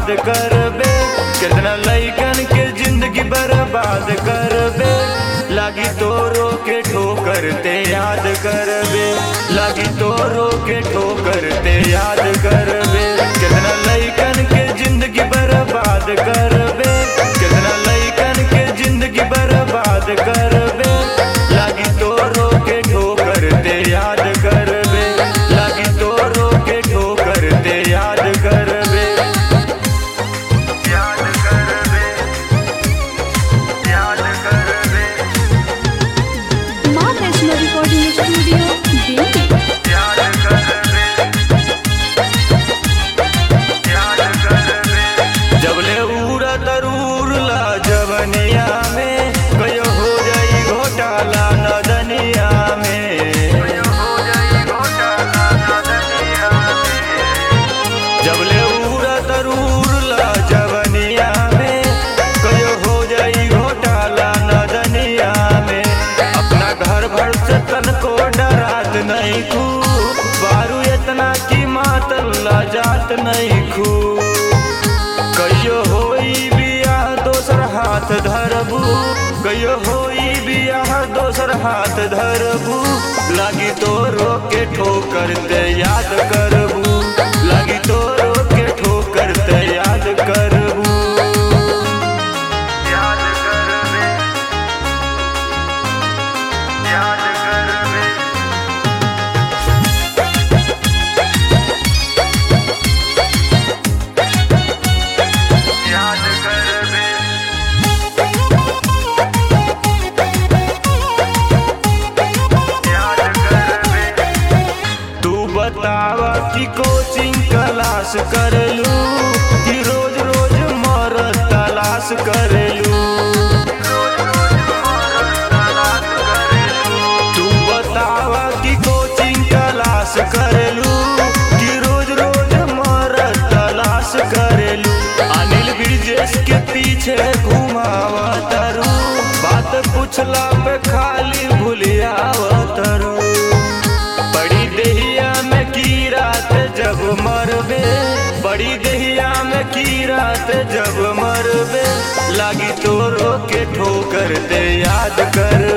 याद करबे, कितना लइकन के जिंदगी बर्बाद करबे। लागी तोरो के ठोकर ते याद करबे, लागी तोरो के ठोकर ते याद करबे। कितना लइकन के जिंदगी बर्बाद करबे, कितना लइकन के जिंदगी बर्बाद करबे। लागी तोरो के ठोकर ते याद करबे, लागी तोरो के ठोकर ते याद करबे। याद करबे, याद करबे, माँ वैष्णो रिकॉर्डिंग स्टूडियो दिल्ली। याद करबे, याद करबे। जबले उड़ा तरूर ला जवनिया में, कयो हो जाई घोटाला नदनिया में, कयो हो जाई घोटाला नदनिया में। जबले उड़ा तरूर ला जवनिया में, कयो हो जाई घोटाला नदनिया में। अपना घर भर से तन को डरात नहीं खू, बारू इतना की मातल ला जात नहीं खू। कयो होई बियाह दोसर हाथ धरबू, कयो होई बियाह दोसर हाथ धरबू। लागी तोरो के ठोकर ते याद करबू, लागी तोरो के ठोकर ते याद करबू। याद करबे, याद करबे, याद करबे, याद करबे। तू बतावा कि कोचिंग क्लास करलू, कि रोज रोज मरद तलाश करलू। तू बतावा कि कोचिंग क्लास करलू, कि रोज रोज मरद तलाश करलू। अनिल ब्रिजेश के पीछे घुमावा तरू, बात पूछला पे खाली भूलियावा तरू। बड़ी देहिया में की रात जब मरबे, बड़ी देहिया में की रात जब मरबे। लागी तोरो के ठोकर ते याद कर